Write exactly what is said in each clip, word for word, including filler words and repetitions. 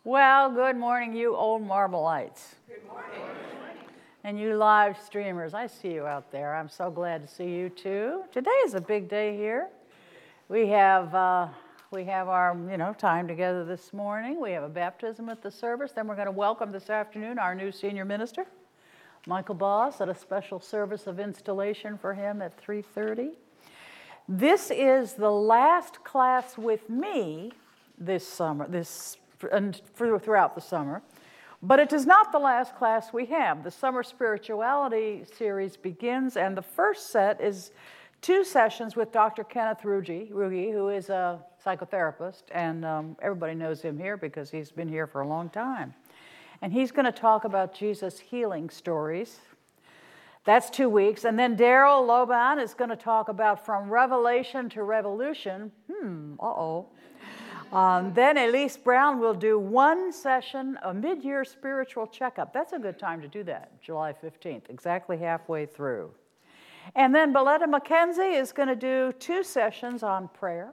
Well, good morning, you old Marvelites. Good morning. And you live streamers, I see you out there. I'm so glad to see you too. Today is a big day here. We have uh, we have our you know time together this morning. We have a baptism at the service. Then we're going to welcome this afternoon our new senior minister, Michael Boss, at a special service of installation for him at three thirty. This is the last class with me this summer. This. And throughout the summer. But it is not the last class we have. The Summer Spirituality series begins, and the first set is two sessions with Doctor Kenneth Ruge, Ruge who is a psychotherapist, and um, everybody knows him here because he's been here for a long time. And he's going to talk about Jesus' healing stories. That's two weeks. And then Daryl Loban is going to talk about From Revelation to Revolution. Hmm, uh-oh. Um, then Elise Brown will do one session, a mid-year spiritual checkup. That's a good time to do that, July fifteenth, exactly halfway through. And then Beletta McKenzie is going to do two sessions on prayer.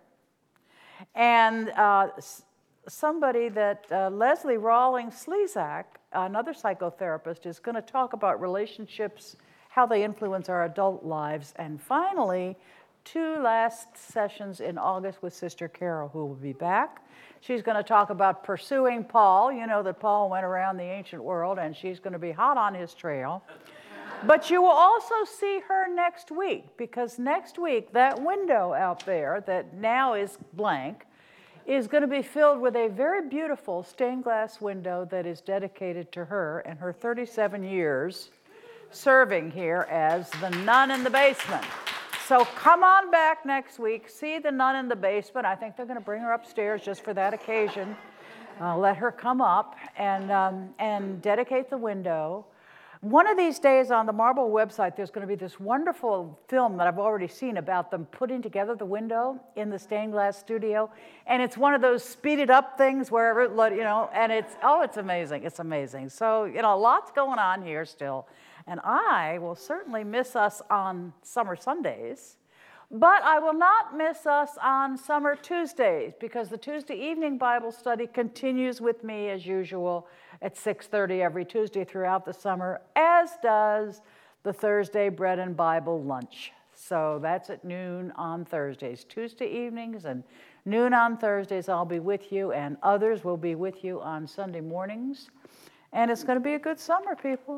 And uh, somebody that, uh, Leslie Rawlings Slezak, another psychotherapist, is going to talk about relationships, how they influence our adult lives. And finally, two last sessions in August with Sister Carol, who will be back. She's going to talk about pursuing Paul. You know that Paul went around the ancient world, and she's going to be hot on his trail. But you will also see her next week, because next week, that window out there that now is blank is going to be filled with a very beautiful stained glass window that is dedicated to her and her thirty-seven years serving here as the nun in the basement. So come on back next week, see the nun in the basement. I think they're going to bring her upstairs just for that occasion. Uh, let her come up and, um, and dedicate the window. One of these days on the Marble website, there's going to be this wonderful film that I've already seen about them putting together the window in the stained glass studio. And it's one of those speeded up things wherever, you know, and it's, oh, it's amazing. It's amazing. So, you know, lots going on here still. And I will certainly miss us on summer Sundays, but I will not miss us on summer Tuesdays, because the Tuesday evening Bible study continues with me as usual at six thirty every Tuesday throughout the summer, as does the Thursday Bread and Bible lunch. So that's at noon on Thursdays. Tuesday evenings and noon on Thursdays I'll be with you, and others will be with you on Sunday mornings. And it's going to be a good summer, people.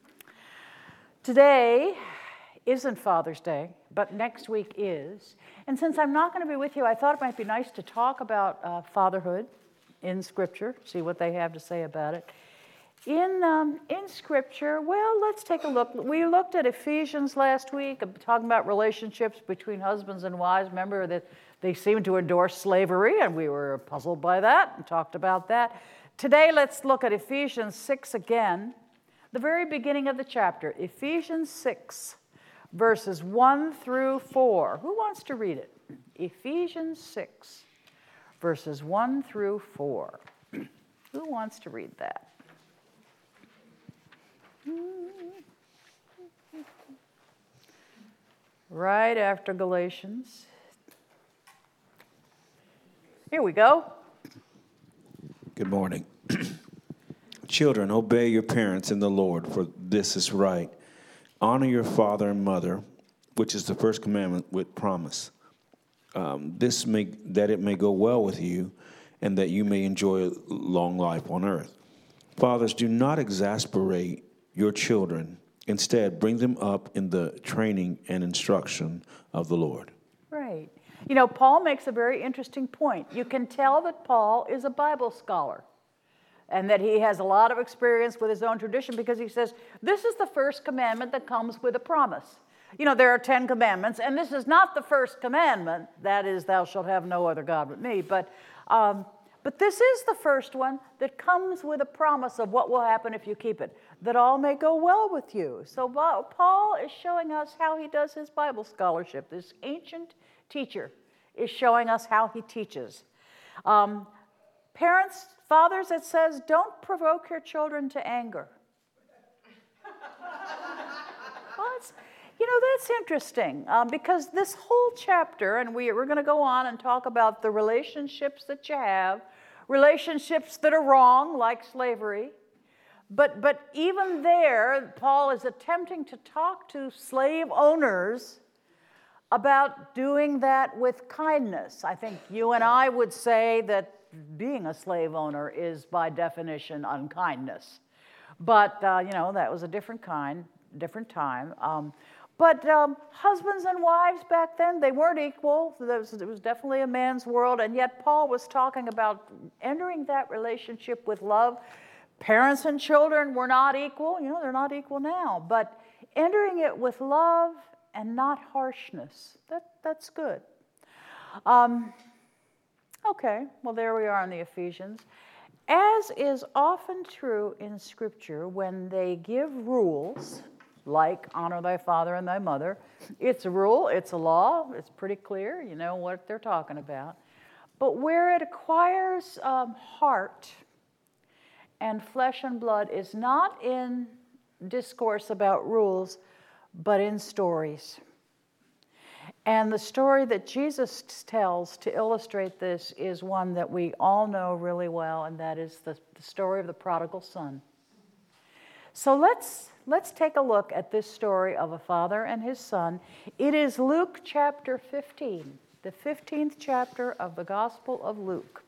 Today isn't Father's Day, but next week is. And since I'm not going to be with you, I thought it might be nice to talk about uh, fatherhood in Scripture, see what they have to say about it. In, um, in Scripture, well, let's take a look. We looked at Ephesians last week, talking about relationships between husbands and wives. Remember that they seemed to endorse slavery, and we were puzzled by that and talked about that. Today, let's look at Ephesians six again. The very beginning of the chapter, Ephesians six, verses one through four. Who wants to read it? Ephesians six, verses one through four. Who wants to read that? Right after Galatians. Here we go. Good morning. Children, obey your parents in the Lord, for this is right. Honor your father and mother, which is the first commandment with promise. Um, this may, that it may go well with you, and that you may enjoy a long life on earth. Fathers, do not exasperate your children. Instead, bring them up in the training and instruction of the Lord. Right. You know, Paul makes a very interesting point. You can tell that Paul is a Bible scholar, and that he has a lot of experience with his own tradition, because he says, this is the first commandment that comes with a promise. You know, there are ten commandments, and this is not the first commandment, that is, thou shalt have no other God but me, but, um, but this is the first one that comes with a promise of what will happen if you keep it, that all may go well with you. So Paul is showing us how he does his Bible scholarship. This ancient teacher is showing us how he teaches. Um, parents, Fathers, it says, don't provoke your children to anger. Well, it's, you know, that's interesting, um, because this whole chapter, and we, we're going to go on and talk about the relationships that you have, relationships that are wrong, like slavery. But, but even there, Paul is attempting to talk to slave owners about doing that with kindness. I think you and I would say that being a slave owner is by definition unkindness. But, uh, you know, that was a different kind, different time. Um, but um, husbands and wives back then, they weren't equal. There was, it was definitely a man's world. And yet Paul was talking about entering that relationship with love. Parents and children were not equal. You know, they're not equal now. But entering it with love and not harshness, that, that's good. Um, okay, well, there we are in the Ephesians. As is often true in Scripture, when they give rules, like honor thy father and thy mother, it's a rule, it's a law, it's pretty clear, you know what they're talking about. But where it acquires um, heart and flesh and blood is not in discourse about rules, but in stories. And the story that Jesus tells to illustrate this is one that we all know really well, and that is the, the story of the prodigal son. So let's, let's take a look at this story of a father and his son. It is Luke chapter fifteen, the fifteenth chapter of the Gospel of Luke.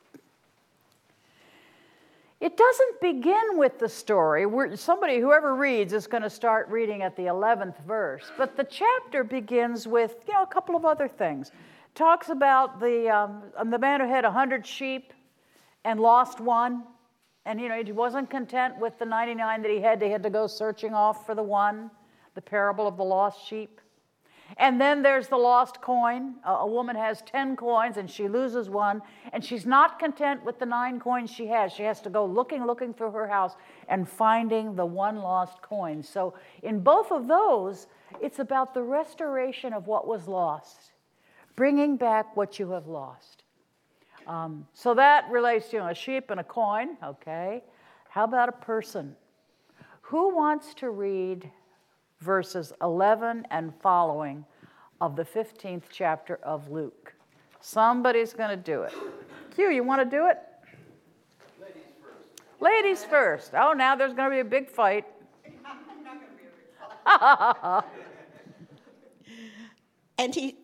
It doesn't begin with the story. We're, somebody, whoever reads, is going to start reading at the eleventh verse. But the chapter begins with, you know, a couple of other things. It talks about the um, the man who had a hundred sheep and lost one, and you know he wasn't content with the ninety-nine that he had. He had to go searching off for the one. The parable of the lost sheep. And then there's the lost coin. A woman has ten coins and she loses one, and she's not content with the nine coins she has. She has to go looking, looking through her house and finding the one lost coin. So in both of those, it's about the restoration of what was lost, bringing back what you have lost. Um, so that relates to, you know, a sheep and a coin, okay. How about a person? Who wants to read verses eleven and following of the fifteenth chapter of Luke? Somebody's going to do it. Q, you want to do it? Ladies first. Ladies first. Oh, now there's going to be a big fight. Not going to be a big fight. And he,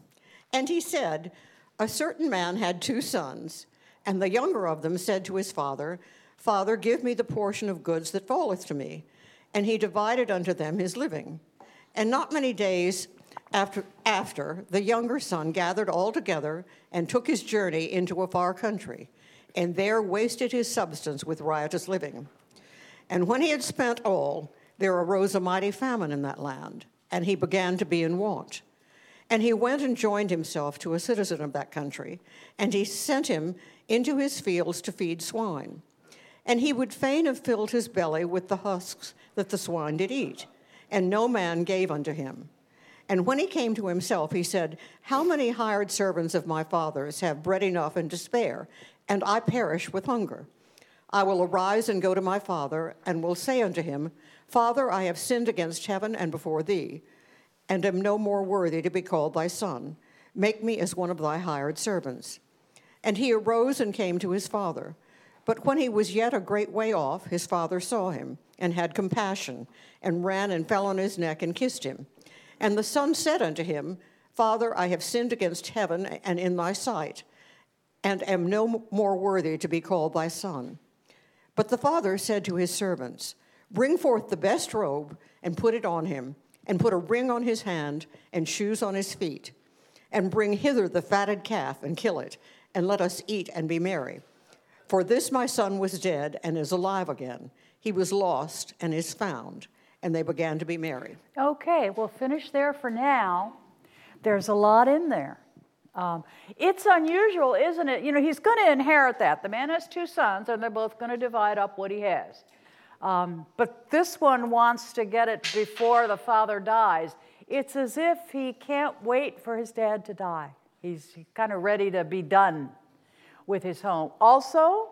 and he said, a certain man had two sons, and the younger of them said to his father, Father, give me the portion of goods that falleth to me. And he divided unto them his living. And not many days after, after, the younger son gathered all together and took his journey into a far country, and there wasted his substance with riotous living. And when he had spent all, there arose a mighty famine in that land, and he began to be in want. And he went and joined himself to a citizen of that country, and he sent him into his fields to feed swine. And he would fain have filled his belly with the husks that the swine did eat, and no man gave unto him. And when he came to himself, he said, How many hired servants of my father's have bread enough and to spare, and I perish with hunger? I will arise and go to my father, and will say unto him, Father, I have sinned against heaven and before thee, and am no more worthy to be called thy son. Make me as one of thy hired servants. And he arose and came to his father. But when he was yet a great way off, his father saw him, and had compassion, and ran and fell on his neck and kissed him. And the son said unto him, Father, I have sinned against heaven and in thy sight, and am no more worthy to be called thy son. But the father said to his servants, Bring forth the best robe, and put it on him, and put a ring on his hand, and shoes on his feet. And bring hither the fatted calf, and kill it, and let us eat and be merry. For this my son was dead, and is alive again. He was lost, and is found. And they began to be merry. Okay, we'll finish there for now. There's a lot in there. Um, it's unusual, isn't it? You know, he's going to inherit that. The man has two sons, and they're both going to divide up what he has. Um, but this one wants to get it before the father dies. It's as if he can't wait for his dad to die. He's kind of ready to be done with his home. Also,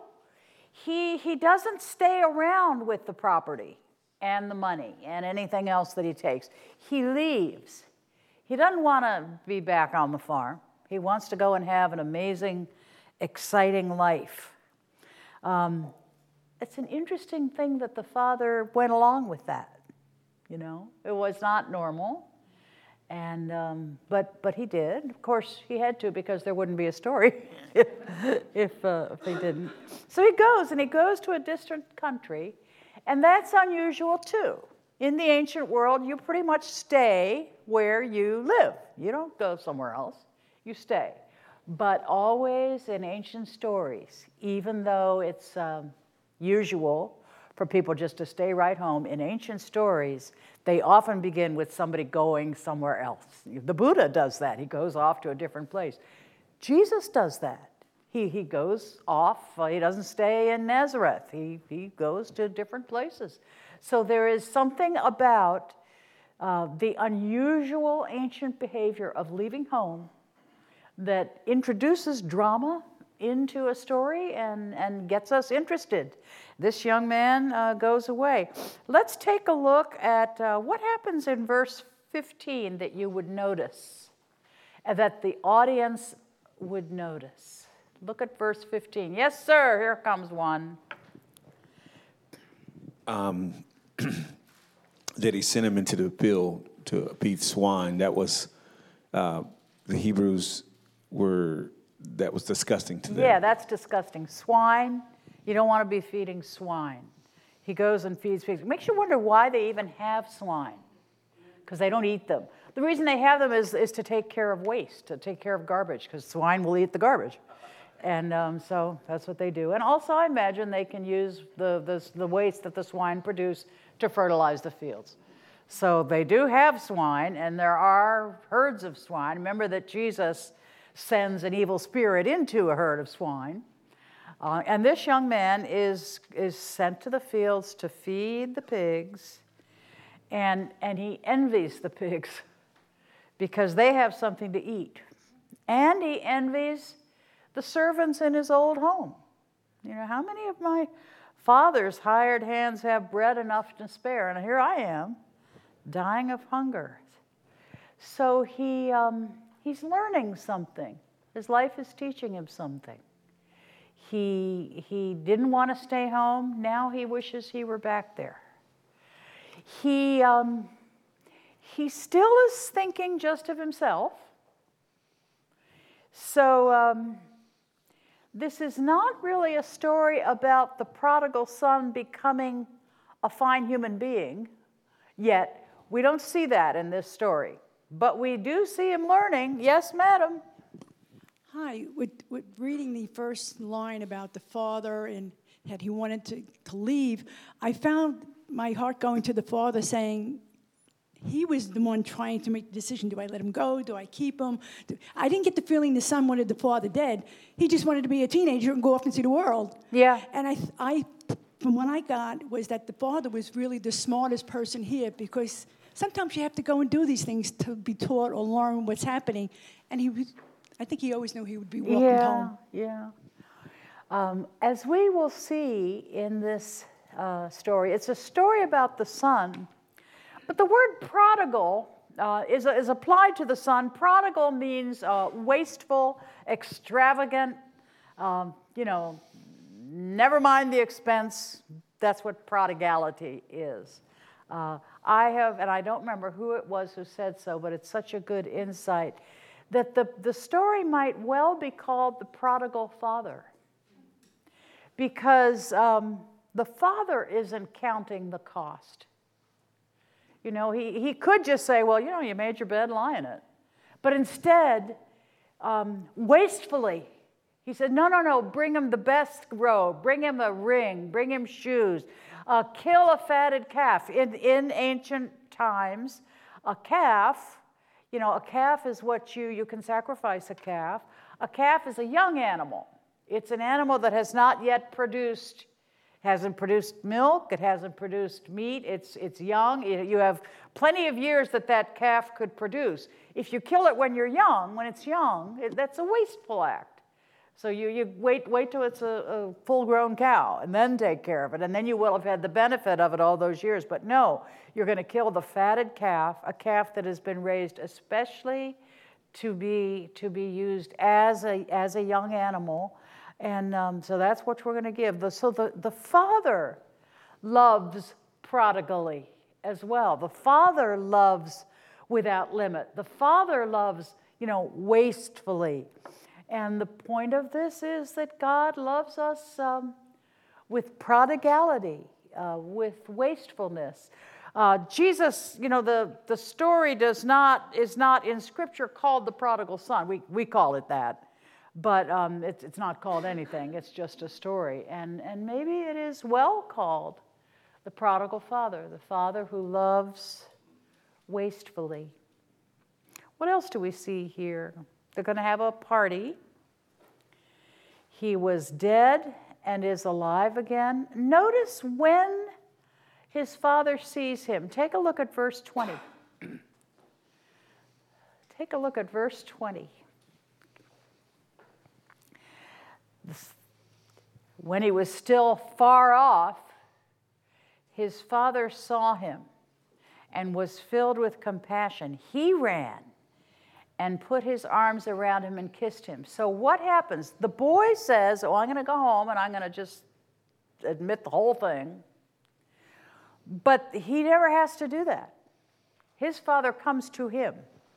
he, he doesn't stay around with the property and the money and anything else that he takes. He leaves. He doesn't want to be back on the farm. He wants to go and have an amazing, exciting life. Um, it's an interesting thing that the father went along with that. You know, it was not normal. And, um, but, but he did. Of course, he had to because there wouldn't be a story if, if, uh, if he didn't. So he goes, and he goes to a distant country, and that's unusual too. In the ancient world, you pretty much stay where you live. You don't go somewhere else. You stay. But always in ancient stories, even though it's um, usual for people just to stay right home, in ancient stories, they often begin with somebody going somewhere else. The Buddha does that. He goes off to a different place. Jesus does that. He, he goes off. Uh, he doesn't stay in Nazareth. He, he goes to different places. So there is something about uh, the unusual ancient behavior of leaving home that introduces drama into a story and, and gets us interested. This young man uh, goes away. Let's take a look at uh, what happens in verse fifteen that you would notice, and that the audience would notice. Look at verse fifteen. Yes, sir, here comes one. Um, that he sent him into the field to feed swine. That was, uh, the Hebrews were, that was disgusting to them. Yeah, that's disgusting. Swine, you don't want to be feeding swine. He goes and feeds pigs. It makes you wonder why they even have swine, because they don't eat them. The reason they have them is, is to take care of waste, to take care of garbage, because swine will eat the garbage. And um, so that's what they do. And also, I imagine they can use the, the, the waste that the swine produce to fertilize the fields. So they do have swine, and there are herds of swine. Remember that Jesus sends an evil spirit into a herd of swine. Uh, and this young man is, is sent to the fields to feed the pigs, and, and he envies the pigs because they have something to eat. And he envies the servants in his old home. You know, how many of my father's hired hands have bread enough to spare? And here I am, dying of hunger. So he, um, he's learning something. His life is teaching him something. He, he didn't want to stay home. Now he wishes he were back there. He, um, he still is thinking just of himself. So um, this is not really a story about the prodigal son becoming a fine human being, yet we don't see that in this story. But we do see him learning. Yes, madam? Hi. With, with reading the first line about the father and that he wanted to, to leave, I found my heart going to the father saying, he was the one trying to make the decision. Do I let him go? Do I keep him? Do, I didn't get the feeling the son wanted the father dead. He just wanted to be a teenager and go off and see the world. Yeah. And I, I, from what I got was that the father was really the smartest person here, because sometimes you have to go and do these things to be taught or learn what's happening. And he was, I think he always knew he would be welcomed yeah, home. Yeah. Um, as we will see in this uh, story, it's a story about the son. But the word prodigal uh, is, is applied to the son. Prodigal means uh, wasteful, extravagant, um, you know, never mind the expense. That's what prodigality is. Uh, I have, and I don't remember who it was who said so, but it's such a good insight, that the, the story might well be called the prodigal father. Because um, the father isn't counting the cost. You know, he, he could just say, well, you know, you made your bed, lie in it. But instead, um, wastefully, he said, no, no, no, bring him the best robe, bring him a ring, bring him shoes, uh, kill a fatted calf. In, in ancient times, a calf, you know, a calf is what you, you can sacrifice a calf. A calf is a young animal. It's an animal that has not yet produced hasn't produced milk, it hasn't produced meat, it's, it's young. You have plenty of years that that calf could produce. If you kill it when you're young, when it's young, it, that's a wasteful act. So you, you wait, wait till it's a, a full-grown cow and then take care of it, and then you will have had the benefit of it all those years. But no, you're going to kill the fatted calf, a calf that has been raised especially to be, to be used as a, as a young animal. And um, so that's what we're going to give. The, so the, the Father loves prodigally as well. The Father loves without limit. The Father loves, you know, wastefully. And the point of this is that God loves us um, with prodigality, uh, with wastefulness. Uh, Jesus, you know, the, the story does not, is not in Scripture called the prodigal son. We, we call it that. But um, it's, it's not called anything. It's just a story. And, and maybe it is well called the prodigal father, the father who loves wastefully. What else do we see here? They're going to have a party. He was dead and is alive again. Notice when his father sees him. Take a look at verse twenty. Take a look at verse twenty. When he was still far off, his father saw him and was filled with compassion. He ran and put his arms around him and kissed him. So what happens? The boy says, oh, I'm going to go home and I'm going to just admit the whole thing. But he never has to do that. His father comes to him.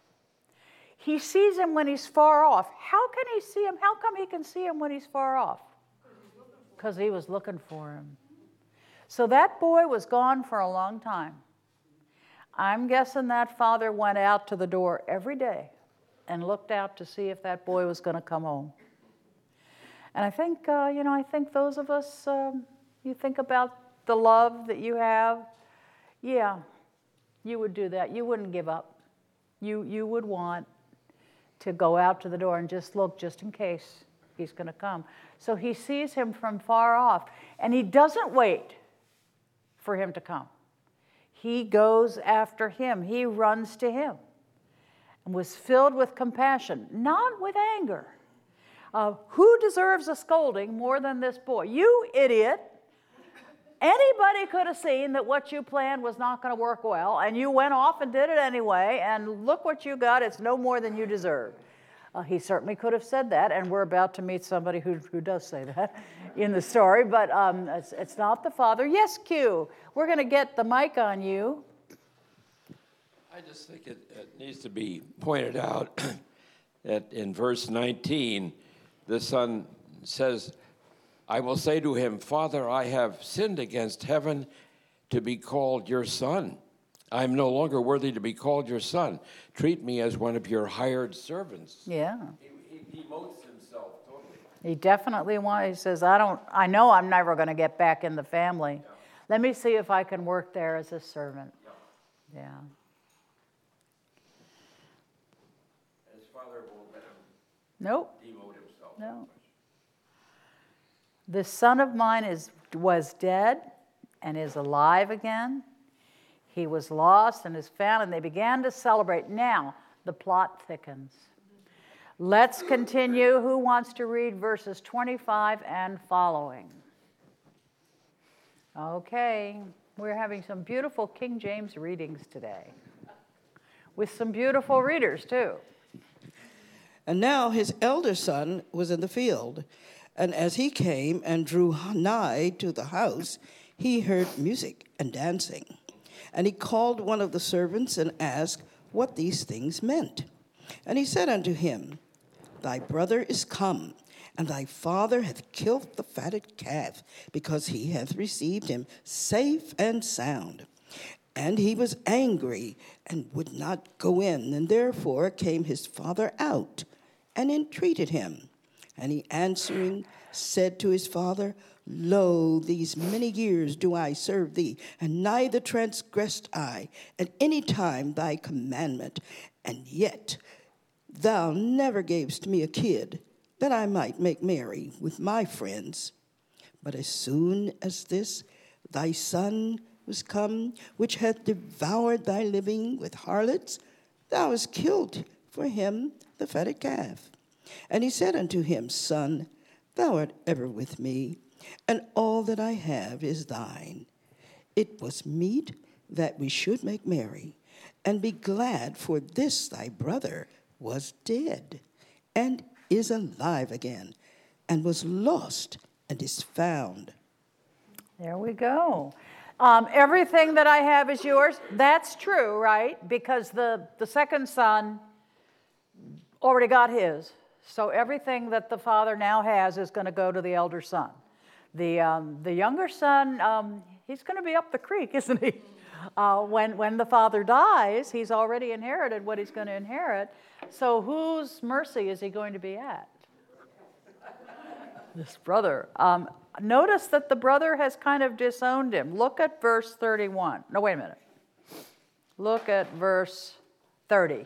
He sees him when he's far off. How can he see him? How come he can see him when he's far off? Because he was looking for him. So that boy was gone for a long time. I'm guessing that father went out to the door every day and looked out to see if that boy was going to come home. And I think, uh, you know, I think those of us, um, you think about the love that you have, yeah, you would do that. You wouldn't give up. You, you would want to go out to the door and just look just in case he's going to come. So he sees him from far off, and he doesn't wait for him to come. He goes after him. He runs to him and was filled with compassion, not with anger. Uh, who deserves a scolding more than this boy? You idiot. Anybody could have seen that what you planned was not going to work well, and you went off and did it anyway, and look what you got. It's no more than you deserve. Uh, he certainly could have said that, and we're about to meet somebody who, who does say that in the story, but um, it's, it's not the father. Yes, Q, we're going to get the mic on you. I just think it, it needs to be pointed out that in verse nineteen, the son says, I will say to him, Father, I have sinned against heaven to be called your son. I am no longer worthy to be called your son. Treat me as one of your hired servants. Yeah. He, he demotes himself totally. He definitely wants, he says, I don't, I know I'm never going to get back in the family. Yeah. Let me see if I can work there as a servant. Yeah. Yeah. His father won't let him Nope. demote himself. No. This son of mine is was dead and is alive again. He was lost and is found, and they began to celebrate. Now, the plot thickens. Let's continue. Who wants to read verses twenty-five and following? Okay, we're having some beautiful King James readings today, with some beautiful readers, too. And now his elder son was in the field, and as he came and drew nigh to the house, he heard music and dancing. And he called one of the servants and asked what these things meant. And he said unto him, Thy brother is come, and thy father hath killed the fatted calf, because he hath received him safe and sound. And he was angry, and would not go in, and therefore came his father out, and entreated him. And he answering said to his father, Lo, these many years do I serve thee, and neither transgressed I at any time thy commandment, and yet thou never gavest me a kid, that I might make merry with my friends. But as soon as this thy son was come, which hath devoured thy living with harlots, thou hast killed for him the fatted calf. And he said unto him, Son, thou art ever with me, and all that I have is thine. It was meet that we should make merry, and be glad, for this thy brother was dead, and is alive again, and was lost and is found. There we go. Um, everything that I have is yours. That's true, right? Because the, the second son already got his. So everything that the father now has is going to go to the elder son. The, um, the younger son, um, he's going to be up the creek, isn't he? Uh, when, when the father dies, he's already inherited what he's going to inherit. So whose mercy is he going to be at? This brother. Um, notice that the brother has kind of disowned him. Look at verse thirty-one. No, wait a minute. Look at verse thirty.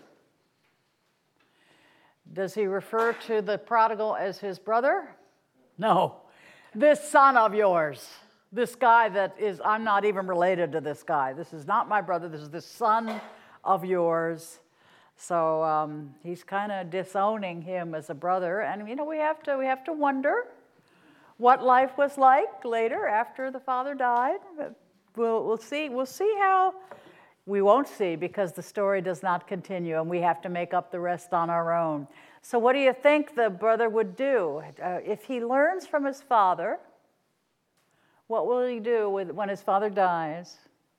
Does he refer to the prodigal as his brother? No. This son of yours. This guy that is, I'm not even related to this guy. This is not my brother. This is the son of yours. So um, he's kind of disowning him as a brother. And, you know, we have to, we have to wonder what life was like later after the father died. We'll, we'll see. We'll see how. We won't see because the story does not continue, and we have to make up the rest on our own. So what do you think the brother would do? Uh, if he learns from his father, what will he do with, when his father dies?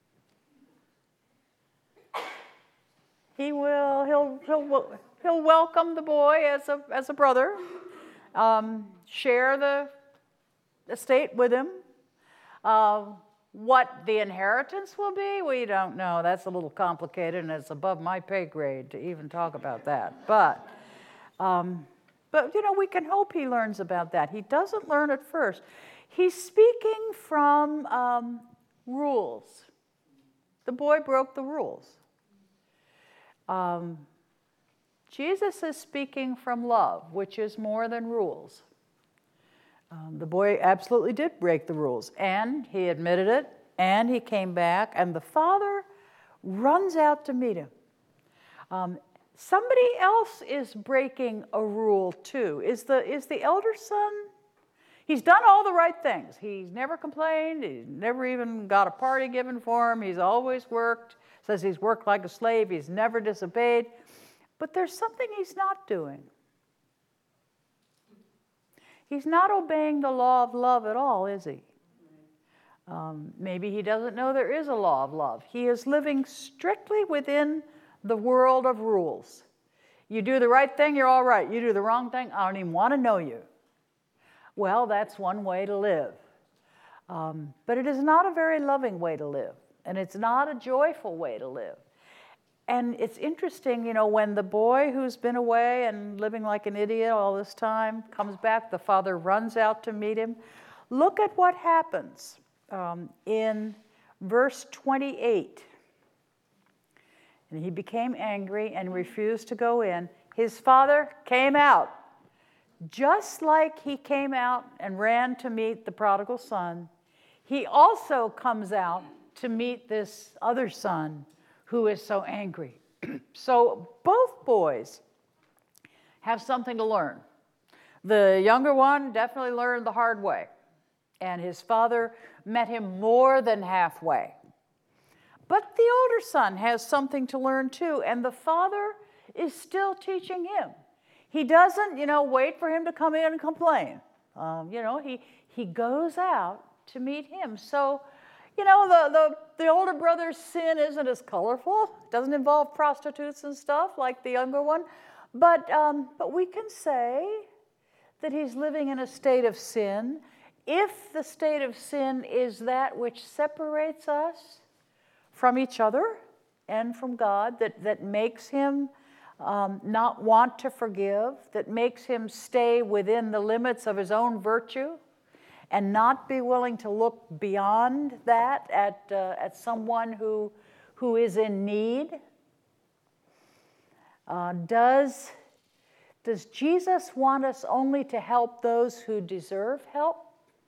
He will, he'll, he'll, he'll welcome the boy as a, as a brother, um, share the estate with him. Uh, what the inheritance will be, we don't know. That's a little complicated, and it's above my pay grade to even talk about that. But, um, but you know, we can hope he learns about that. He doesn't learn at first. He's speaking from um, rules. The boy broke the rules. Um, Jesus is speaking from love, which is more than rules. Um, the boy absolutely did break the rules, and he admitted it, and he came back, and the father runs out to meet him. Um, somebody else is breaking a rule too. Is the, is the elder son? He's done all the right things. He's never complained. He's never even got a party given for him. He's always worked. Says he's worked like a slave. He's never disobeyed. But there's something he's not doing. He's not obeying the law of love at all, is he? Um, maybe he doesn't know there is a law of love. He is living strictly within the world of rules. You do the right thing, you're all right. You do the wrong thing, I don't even want to know you. Well, that's one way to live. Um, but it is not a very loving way to live, and it's not a joyful way to live. And it's interesting, you know, when the boy who's been away and living like an idiot all this time comes back, the father runs out to meet him. Look at what happens um, in verse twenty-eight. And he became angry and refused to go in. His father came out, just like he came out and ran to meet the prodigal son. He also comes out to meet this other son who is so angry. So both boys have something to learn. The younger one definitely learned the hard way, and his father met him more than halfway. But the older son has something to learn too, and the father is still teaching him. He doesn't, you know, wait for him to come in and complain. Um, you know, he, he goes out to meet him. So, you know, the, the, the older brother's sin isn't as colorful. It doesn't involve prostitutes and stuff like the younger one. But, um, but we can say that he's living in a state of sin. If the state of sin is that which separates us from each other and from God, that, that makes him um, not want to forgive, that makes him stay within the limits of his own virtue, and not be willing to look beyond that at, uh, at someone who, who is in need? Uh, does, does Jesus want us only to help those who deserve help?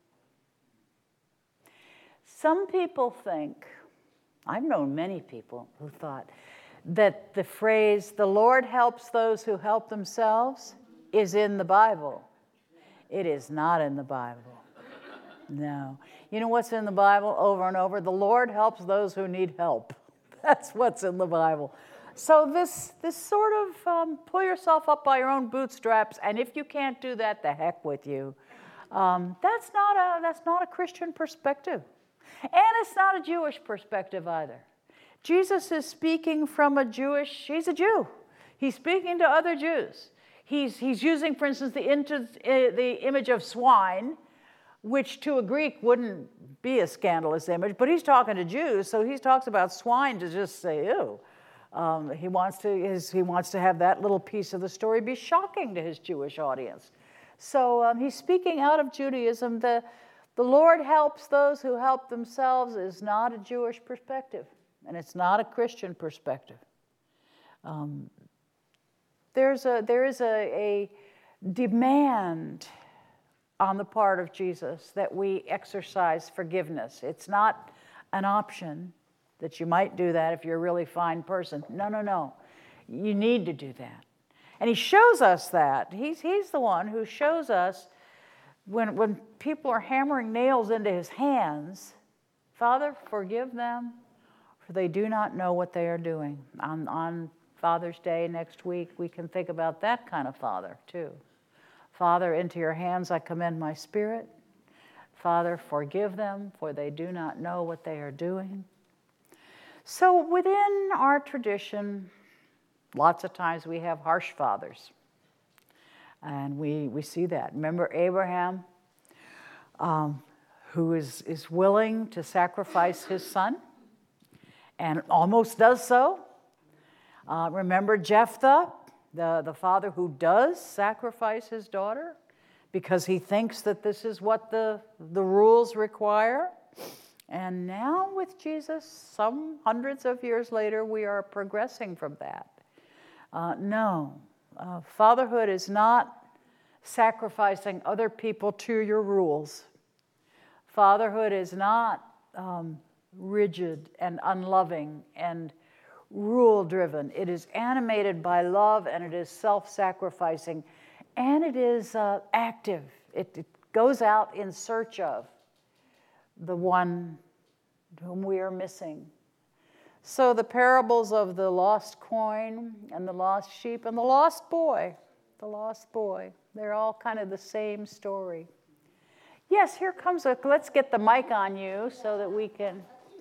Some people think, I've known many people who thought that the phrase, the Lord helps those who help themselves, is in the Bible. It is not in the Bible. No. You know what's in the Bible over and over? The Lord helps those who need help. That's what's in the Bible. So this this sort of um, pull yourself up by your own bootstraps, and if you can't do that, the heck with you. Um, that's not a that's not a Christian perspective, and it's not a Jewish perspective either. Jesus is speaking from a Jewish. He's a Jew. He's speaking to other Jews. He's he's using, for instance, the inter, uh, the image of swine, which to a Greek wouldn't be a scandalous image, but he's talking to Jews, so he talks about swine to just say, ew. Um, he wants to his, he wants to have that little piece of the story be shocking to his Jewish audience. So um, he's speaking out of Judaism. The, the Lord helps those who help themselves is not a Jewish perspective, and it's not a Christian perspective. Um, there's a, there is a, a demand on the part of Jesus that we exercise forgiveness. It's not an option that you might do that if you're a really fine person. No, no, no. You need to do that. And he shows us that. He's, he's the one who shows us when, when people are hammering nails into his hands, Father, forgive them, for they do not know what they are doing. On, on Father's Day next week, we can think about that kind of Father, too. Father, into your hands I commend my spirit. Father, forgive them, for they do not know what they are doing. So within our tradition, lots of times we have harsh fathers. And we, we see that. Remember Abraham, um, who is, is willing to sacrifice his son and almost does so. Uh, remember Jephthah, the, the father who does sacrifice his daughter because he thinks that this is what the, the rules require. And now with Jesus, some hundreds of years later, we are progressing from that. Uh, no, uh, fatherhood is not sacrificing other people to your rules. Fatherhood is not um, rigid and unloving and rule-driven. It is animated by love, and it is self-sacrificing, and it is uh, active. It, it goes out in search of the one whom we are missing. So the parables of the lost coin and the lost sheep and the lost boy, the lost boy, they're all kind of the same story. Yes, here comes a, let's get the mic on you so that we can,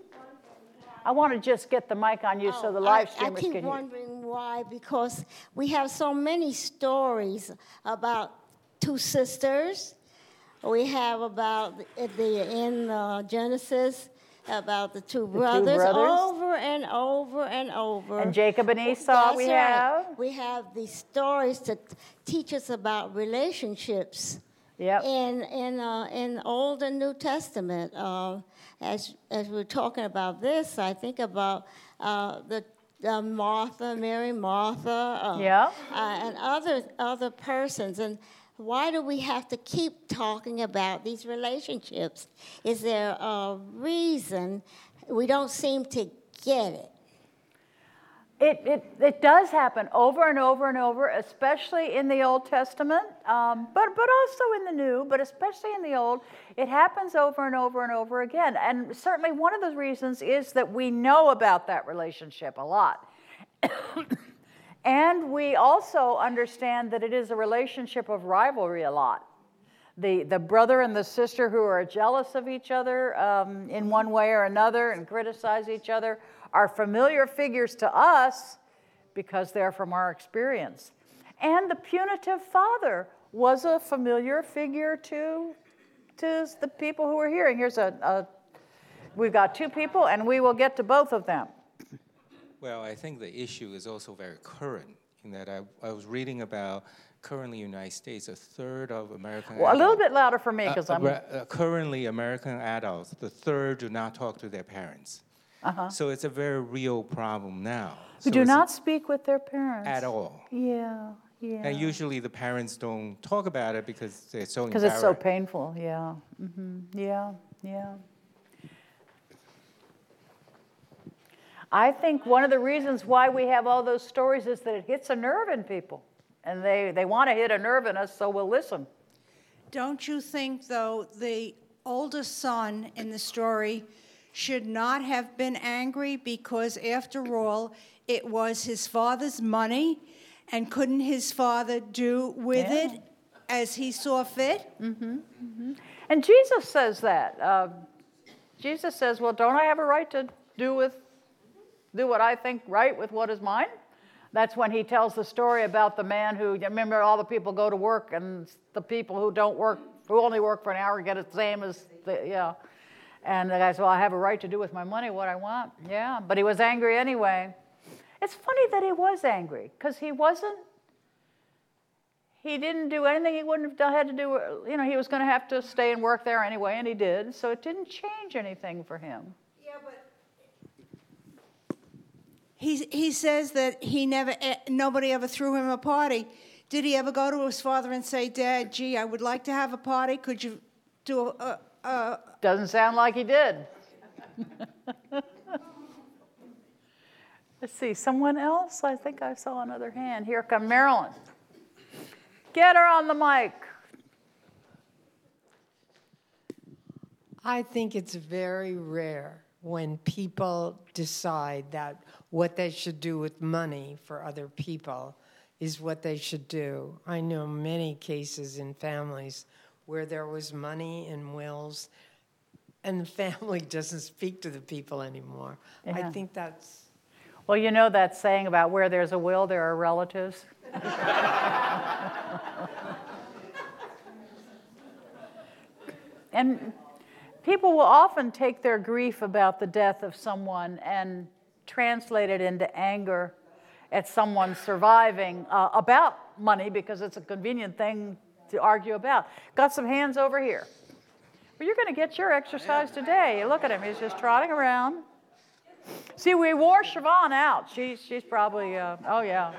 I want to just get the mic on you oh, so the live streamers can hear. I keep wondering why, because we have so many stories about two sisters. We have about the in uh, Genesis about the two brothers, the two brothers over and over and over. And Jacob and Esau. That's we right. have. We have these stories to teach us about relationships. Yep. In in uh, in Old and New Testament, uh, as as we're talking about this, I think about uh, the. Uh, Martha, Mary, Martha, uh, yeah. uh, and other other persons, and why do we have to keep talking about these relationships? Is there a reason we don't seem to get it? It, it, it does happen over and over and over, especially in the Old Testament, um, but, but also in the New, but especially in the Old. It happens over and over and over again. And certainly one of the reasons is that we know about that relationship a lot. And we also understand that it is a relationship of rivalry a lot. The, the brother and the sister who are jealous of each other um, in one way or another and criticize each other are familiar figures to us because they're from our experience. And the punitive father was a familiar figure to, to the people who were hearing. Here's a, a, we've got two people, and we will get to both of them. Well, I think the issue is also very current in that I, I was reading about currently in the United States, a third of American well, adults... a little bit louder for me, because uh, I'm... Uh, currently, American adults, the third do not talk to their parents. Uh-huh. So it's a very real problem now. Who so do not speak with their parents. At all. Yeah, yeah. And usually the parents don't talk about it because they're so Because it's so painful, yeah. Mm-hmm. Yeah, yeah. I think one of the reasons why we have all those stories is that it hits a nerve in people. And they, they want to hit a nerve in us, so we'll listen. Don't you think, though, the oldest son in the story should not have been angry because, after all, it was his father's money, and couldn't his father do with Yeah. it as he saw fit? Mm-hmm, mm-hmm. And Jesus says that. Uh, Jesus says, well, don't I have a right to do with do what I think right with what is mine? That's when he tells the story about the man who, remember, all the people go to work, and the people who don't work, who only work for an hour, get it the same as the, yeah. And the guy said, well, I have a right to do with my money what I want. Yeah, but he was angry anyway. It's funny that he was angry, because he wasn't, he didn't do anything he wouldn't have done, had to do, you know, he was going to have to stay and work there anyway, and he did, so it didn't change anything for him. Yeah, but he, he says that he never, eh, nobody ever threw him a party. Did he ever go to his father and say, Dad, gee, I would like to have a party. Could you do a... a, a Doesn't sound like he did. Let's see, someone else? I think I saw another hand. Here come Marilyn. Get her on the mic. I think it's very rare when people decide that what they should do with money for other people is what they should do. I know many cases in families where there was money in wills and the family doesn't speak to the people anymore. Yeah. I think that's... Well, you know that saying about where there's a will, there are relatives. And people will often take their grief about the death of someone and translate it into anger at someone surviving uh, about money, because it's a convenient thing to argue about. Got some hands over here. Well, you're going to get your exercise today. You look at him. He's just trotting around. See, we wore Siobhan out. She's, she's probably, uh, oh, yeah.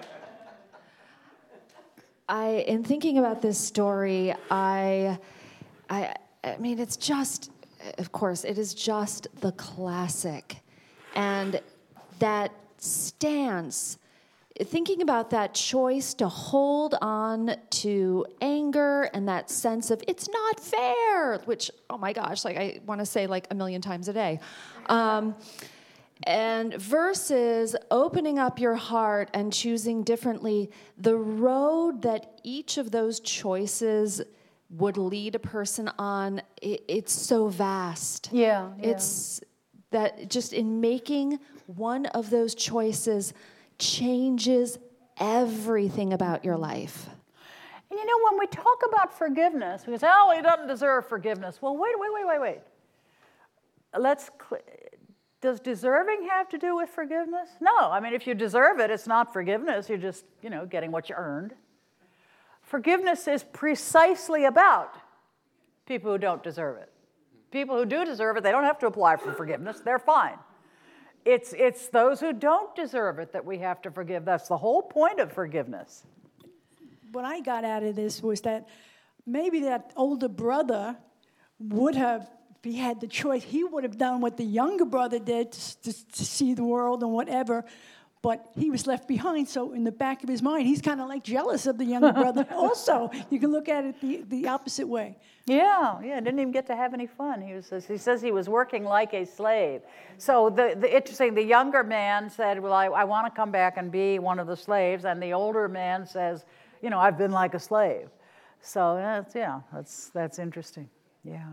I, in thinking about this story, I, I, I mean, it's just, of course, it is just the classic. And that stance, thinking about that choice to hold on to anger and that sense of it's not fair, which, oh my gosh, like I want to say like a million times a day. Um, and versus opening up your heart and choosing differently, the road that each of those choices would lead a person on, it, it's so vast. Yeah, yeah. It's that just in making one of those choices changes everything about your life. And you know, when we talk about forgiveness, we say, oh, he doesn't deserve forgiveness. Well, wait, wait, wait, wait, wait. Let's, cl- does deserving have to do with forgiveness? No, I mean, if you deserve it, it's not forgiveness. You're just, you know, getting what you earned. Forgiveness is precisely about people who don't deserve it. People who do deserve it, they don't have to apply for forgiveness. They're fine. It's, it's those who don't deserve it that we have to forgive. That's the whole point of forgiveness. What I got out of this was that maybe that older brother would have, if he had the choice, he would have done what the younger brother did to, to, to see the world and whatever, but he was left behind. So in the back of his mind, he's kind of like jealous of the younger brother. Also, you can look at it the, the opposite way. Yeah, yeah, didn't even get to have any fun. He was, he says he was working like a slave. So the, the interesting, the younger man said, well, I, I want to come back and be one of the slaves. And the older man says, you know, I've been like a slave. So that's, yeah, that's, that's interesting. Yeah.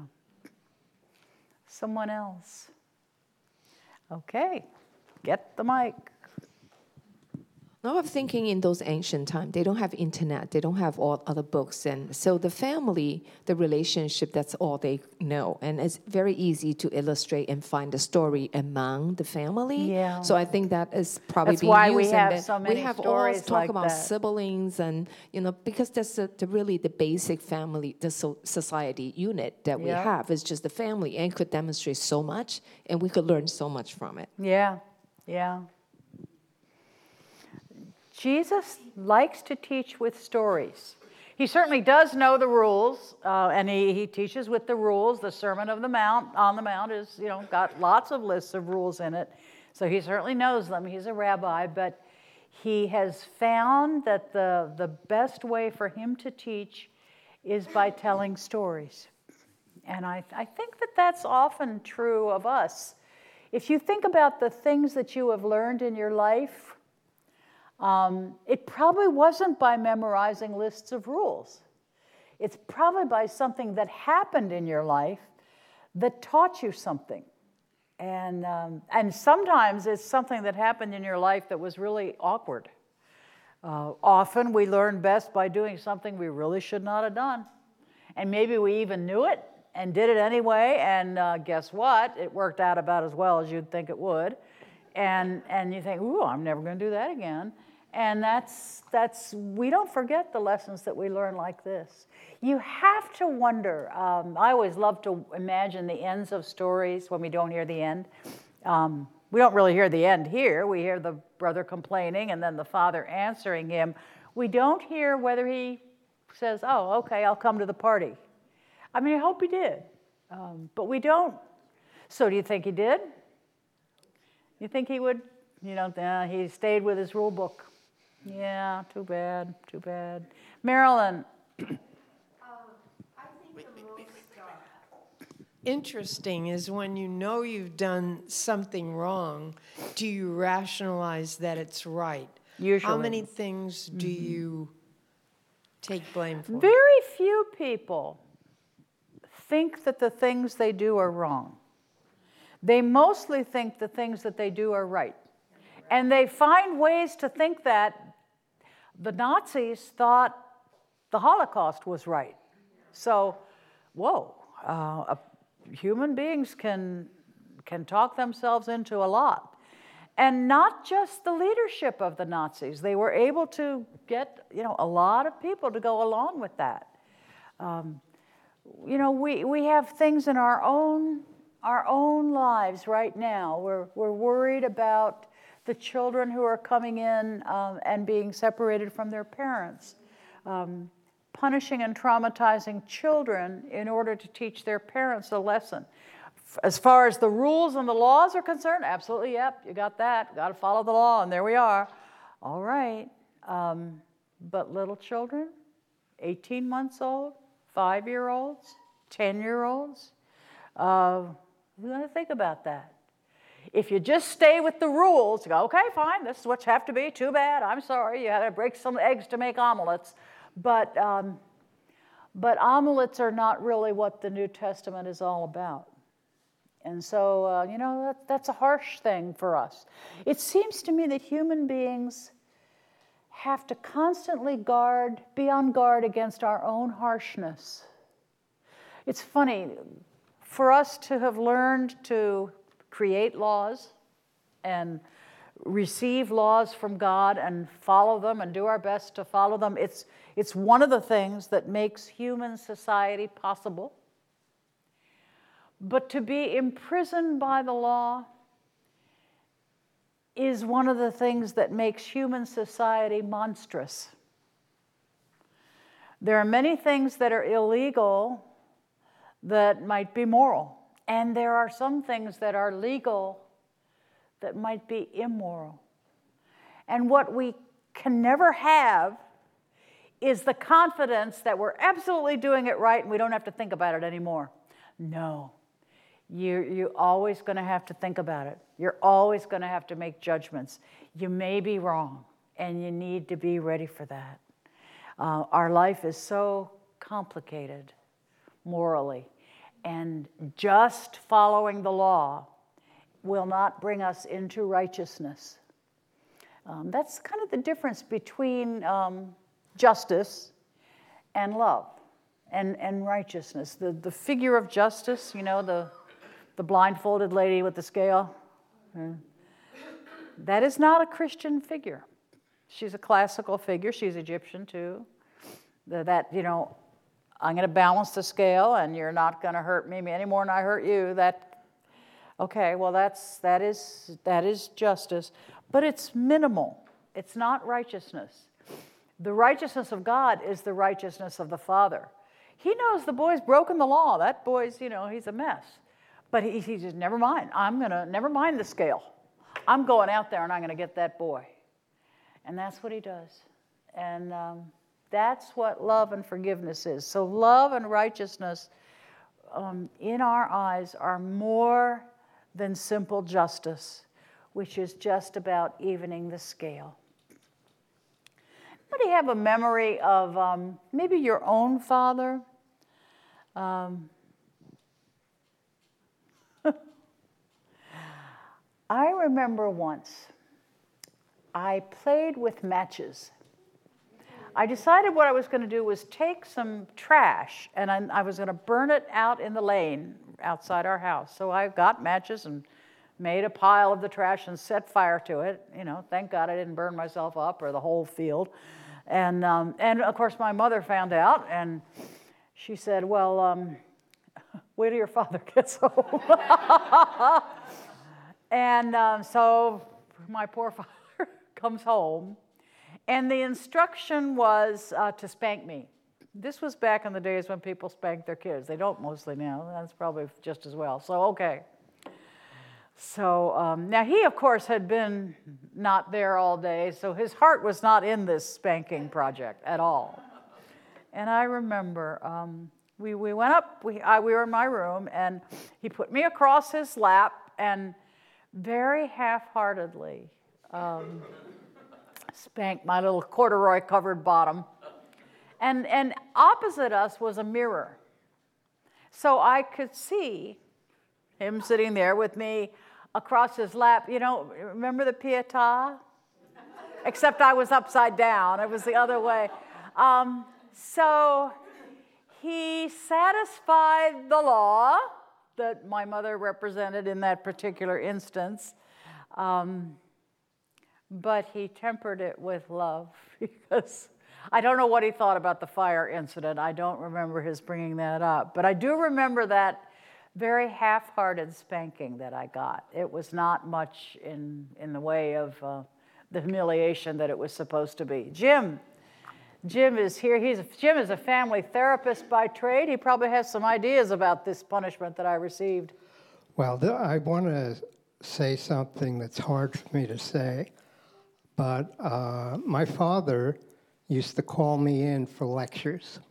Someone else. Okay, get the mic. Now I'm thinking in those ancient times, they don't have internet, they don't have all other books. And so the family, the relationship, that's all they know. And it's very easy to illustrate and find the story among the family. Yeah. So I think that is probably That's being why used. we and have then so many We have stories all talk like about that. siblings and, you know, because that's the, the really the basic family, the so, society unit that we Yeah. have. It's just the family and could demonstrate so much and we could learn so much from it. Yeah, yeah. Jesus likes to teach with stories. He certainly does know the rules, uh, and he, he teaches with the rules. The Sermon of the Mount, on the Mount is, you know, got lots of lists of rules in it. So he certainly knows them. He's a rabbi, but he has found that the, the best way for him to teach is by telling stories. And I, I think that that's often true of us. If you think about the things that you have learned in your life, um, it probably wasn't by memorizing lists of rules. It's probably by something that happened in your life that taught you something. And, um, and sometimes it's something that happened in your life that was really awkward. Uh, often we learn best by doing something we really should not have done. And maybe we even knew it and did it anyway, and uh, guess what? It worked out about as well as you'd think it would. And, and you think, ooh, I'm never going to do that again. And that's, that's, we don't forget the lessons that we learn like this. You have to wonder. Um, I always love to imagine the ends of stories when we don't hear the end. Um, we don't really hear the end here. We hear the brother complaining and then the father answering him. We don't hear whether he says, oh, okay, I'll come to the party. I mean, I hope he did, um, but we don't. So do you think he did? You think he would? You know, uh, he stayed with his rule book. Yeah, too bad, too bad. Marilyn. Interesting is when you know you've done something wrong, do you rationalize that it's right? Usually. How many things do mm-hmm. you take blame for? Very few people think that the things they do are wrong. They mostly think the things that they do are right. And they find ways to think that. The Nazis thought the Holocaust was right. So, whoa, uh, human beings can, can talk themselves into a lot. And not just the leadership of the Nazis. They were able to get, you know, a lot of people to go along with that. Um, you know, we, we have things in our own, our own lives right now. We're, we're worried about the children who are coming in um, and being separated from their parents. Um, punishing and traumatizing children in order to teach their parents a lesson. As far as the rules and the laws are concerned, absolutely, yep, you got that. Got to follow the law, and there we are. All right. Um, but little children, eighteen months old, five-year-olds, ten-year-olds, uh, we got to think about that. If you just stay with the rules, you go, okay, fine, this is what you have to be, too bad, I'm sorry, you had to break some eggs to make omelets. But, um, but omelets are not really what the New Testament is all about. And so, uh, you know, that, that's a harsh thing for us. It seems to me that human beings have to constantly guard, be on guard against our own harshness. It's funny, for us to have learned to create laws and receive laws from God and follow them and do our best to follow them, it's, it's one of the things that makes human society possible. But to be imprisoned by the law is one of the things that makes human society monstrous. There are many things that are illegal that might be moral, and there are some things that are legal that might be immoral. And what we can never have is the confidence that we're absolutely doing it right and we don't have to think about it anymore. No. You, you're always going to have to think about it. You're always going to have to make judgments. You may be wrong, and you need to be ready for that. Uh, our life is so complicated morally, and just following the law will not bring us into righteousness. Um, that's kind of the difference between um, justice and love and, and righteousness. The, the figure of justice, you know, the The blindfolded lady with the scale. That is not a Christian figure. She's a classical figure. She's Egyptian too. That, you know, I'm going to balance the scale and you're not going to hurt me any more than I hurt you. That, okay, well, that's, that is, that is justice. But it's minimal. It's not righteousness. The righteousness of God is the righteousness of the Father. He knows the boy's broken the law. That boy's, you know, he's a mess. But he, he says, never mind. I'm going to, never mind the scale. I'm going out there and I'm going to get that boy. And that's what he does. And um, that's what love and forgiveness is. So love and righteousness um, in our eyes are more than simple justice, which is just about evening the scale. Anybody have a memory of um, maybe your own father? Um, I remember once I played with matches. I decided what I was going to do was take some trash and I, I was going to burn it out in the lane outside our house. So I got matches and made a pile of the trash and set fire to it. You know, thank God I didn't burn myself up or the whole field. And, um, and of course, my mother found out, and she said, well, um, wait till your father gets home. And um, so my poor father comes home, and the instruction was uh, to spank me. This was back in the days when people spanked their kids. They don't mostly now. That's probably just as well. So, okay. So um, now he, of course, had been not there all day, so his heart was not in this spanking project at all. And I remember um, we, we went up, we, I, we were in my room, and he put me across his lap and very half-heartedly um, spanked my little corduroy-covered bottom. And, and opposite us was a mirror. So I could see him sitting there with me across his lap. You know, remember the Pietà? Except I was upside down. It was the other way. Um, so he satisfied the law that my mother represented in that particular instance, um, but he tempered it with love, because I don't know what he thought about the fire incident. I don't remember his bringing that up, but I do remember that very half-hearted spanking that I got. It was not much in, in the way of uh, the humiliation that it was supposed to be. Jim, Jim is here. He's, Jim is a family therapist by trade. He probably has some ideas about this punishment that I received. Well, th- I want to say something that's hard for me to say, but uh, my father used to call me in for lectures,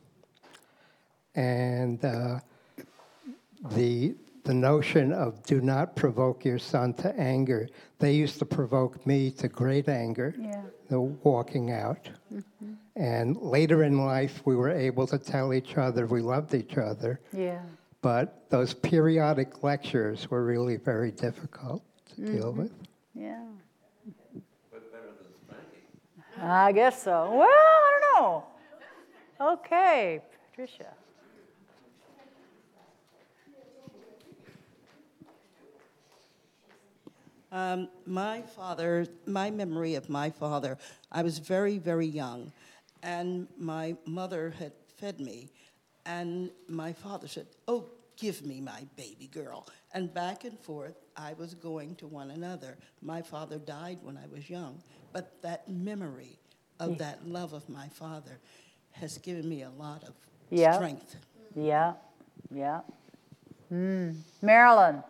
and uh, the the notion of do not provoke your son to anger, they used to provoke me to great anger, yeah. the walking out. Mm-hmm. And later in life, we were able to tell each other we loved each other. Yeah. But those periodic lectures were really very difficult to mm-hmm. deal with. Yeah. But better than spanking. I guess so. Well, I don't know. Okay, Patricia. Um, my father, my memory of my father, I was very, very young, and my mother had fed me, and my father said, oh, give me my baby girl. And back and forth, I was going to one another. My father died when I was young, but that memory of yeah. that love of my father has given me a lot of yeah. strength. Yeah, yeah. Mm. Marilyn.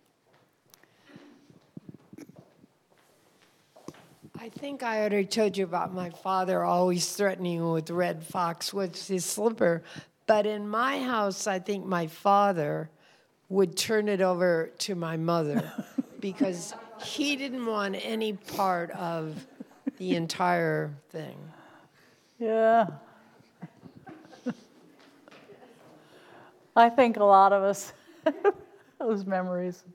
I think I already told you about my father always threatening with Red Fox with his slipper. But in my house, I think my father would turn it over to my mother because he didn't want any part of the entire thing. Yeah. I think a lot of us, those memories.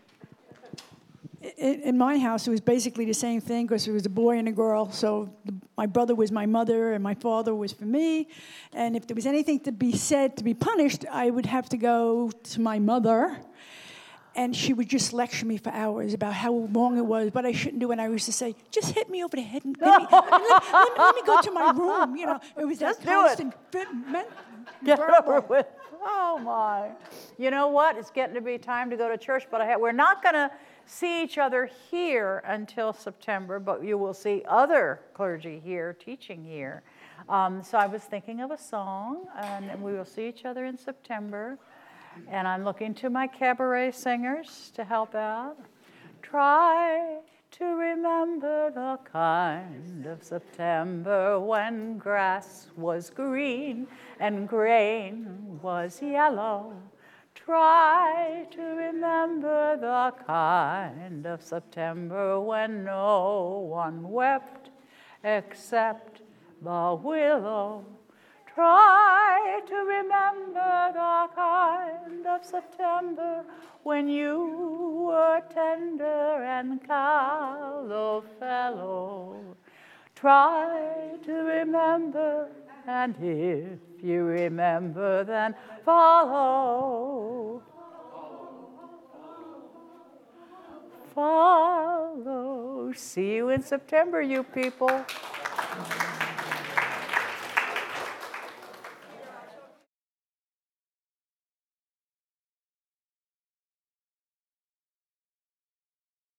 In, in my house, it was basically the same thing because it was a boy and a girl. So the, my brother was my mother and my father was for me. And if there was anything to be said to be punished, I would have to go to my mother. And she would just lecture me for hours about how wrong it was, what I shouldn't do. And I used to say, just hit me over the head and let me, let, let, let, let me go to my room. You know, it was just that constant fit, men, Get it over with. Oh, my. You know what? It's getting to be time to go to church, but I have, we're not going to see each other here until September, but you will see other clergy here teaching here. Um, so I was thinking of a song, and we will see each other in September. And I'm looking to my cabaret singers to help out. Try to remember the kind of September when grass was green and grain was yellow. Try to remember remember the kind of September when no one wept except the willow. Try to remember the kind of September when you were tender and callow fellow. Try to remember, and if you remember, then follow. Follow. See you in September, you people.